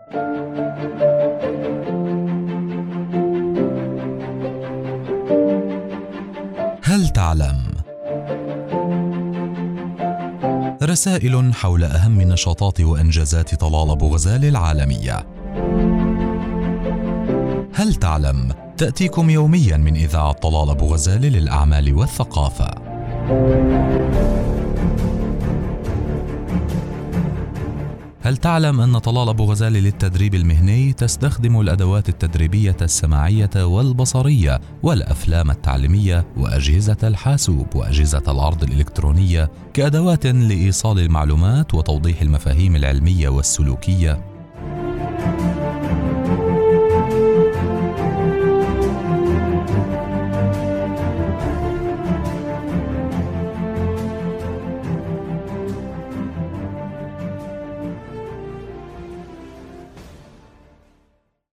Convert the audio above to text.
هل تعلم؟ رسائل حول أهم نشاطات وإنجازات طلال أبو غزال العالمية. هل تعلم؟ تأتيكم يوميا من إذاعة طلال أبو غزال للأعمال والثقافة. هل تعلم أن طلال أبو غزال للتدريب المهني تستخدم الأدوات التدريبية السماعية والبصرية والأفلام التعليمية وأجهزة الحاسوب وأجهزة العرض الإلكترونية كأدوات لإيصال المعلومات وتوضيح المفاهيم العلمية والسلوكية؟